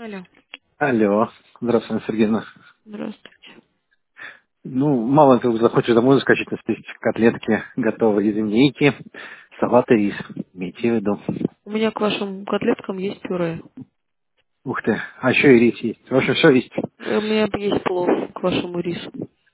Алло. Алло, здравствуй, Анна Сергеевна. Здравствуйте. Ну, мало ты захочешь домой заскочить на список котлетки, готовые из индейки, салат и рис. Имейте в виду. У меня к вашим котлеткам есть пюре. Ух ты, а еще и рис есть. В общем, все есть. У меня есть плов к вашему рису.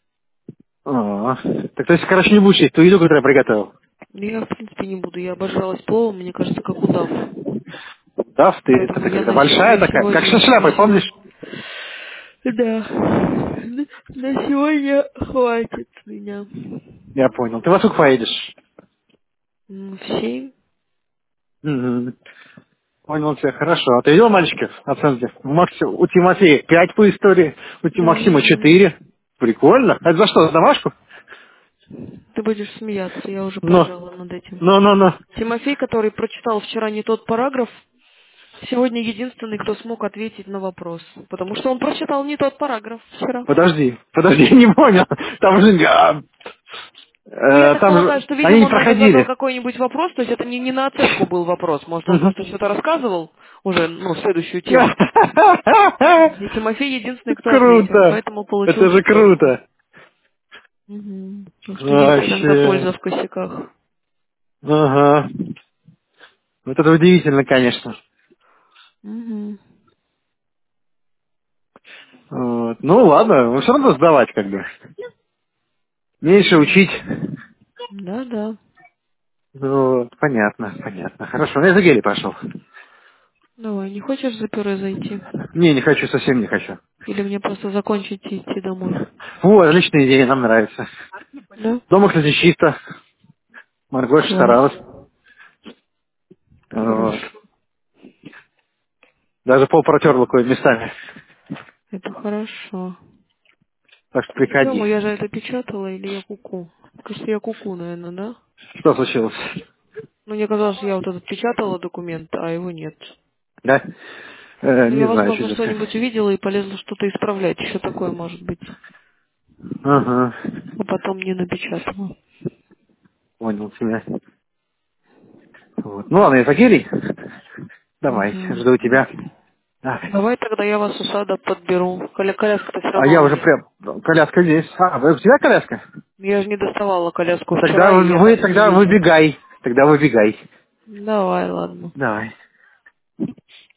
Так то есть, короче, не будешь есть ту еду, которую я приготовил. Я, в принципе, не буду. Я обожалась пловом, мне кажется, как удав. Да, ты, это Поэтому я такая большая такая, как со шляпой, помнишь? Да. На сегодня хватит меня. Я понял. Ты во сколько поедешь? В 7. Мгм. Понял тебя, хорошо. А ты видел мальчиков оценки? У Тимофея 5 по истории, Да, Максима видела. 4. Прикольно. Это за что, за домашку? Ты будешь смеяться, я уже Ну, поржала над этим. ну. Тимофей, который прочитал вчера не тот параграф, сегодня единственный, кто смог ответить на вопрос. Потому что он прочитал не тот параграф вчера. Подожди, не понял. Там же, Ну, я так там же, полагаю, что, они видимо, не он либо задал проходили. какой-нибудь вопрос, то есть это не на оценку был вопрос. Может, он Мгм. просто что-то рассказывал уже, ну, следующую тему. И Тимофей единственный, кто ответил, Круто. поэтому получил Это же четверку. круто. Мгм. Так что есть иногда польза Вообще. в косяках. Ага. Вот это удивительно, конечно. Мгм. Вот. Ну ладно, но все равно сдавать как бы. Меньше учить. Да-да. Вот, понятно. Хорошо, я за гели пошел. Давай, не хочешь за пюре зайти? Не хочу, совсем не хочу. Или мне просто закончить и идти домой? О, отличная идея, нам нравится. Да? Дома, кстати, чисто. Маргоша Класс. старалась. Вот. Хорошо. Даже пол протерла кое местами. Это хорошо. Так что Ё-моё, приходи. я же это печатала или я куку? Кажется, я куку, наверное, да? Что случилось? Ну, мне казалось, что я вот этот печатала документ, а его нет. Да? Ну, Не я, знаю, что возможно, это такое. что-нибудь увидела и полезла что-то исправлять. Еще такое может быть. Ага. А потом не напечатала. Понял тебя. Вот. Ну ладно, я за гелий. Давай, Угу. жду тебя. Да. Давай тогда я вас у сада подберу. Коляска-то все А равно я у уже меня. прям... Коляска здесь. У тебя коляска? Я же не доставала коляску Тогда вчера, и я так и не тогда видела. выбегай. Тогда выбегай. Давай, ладно. Давай.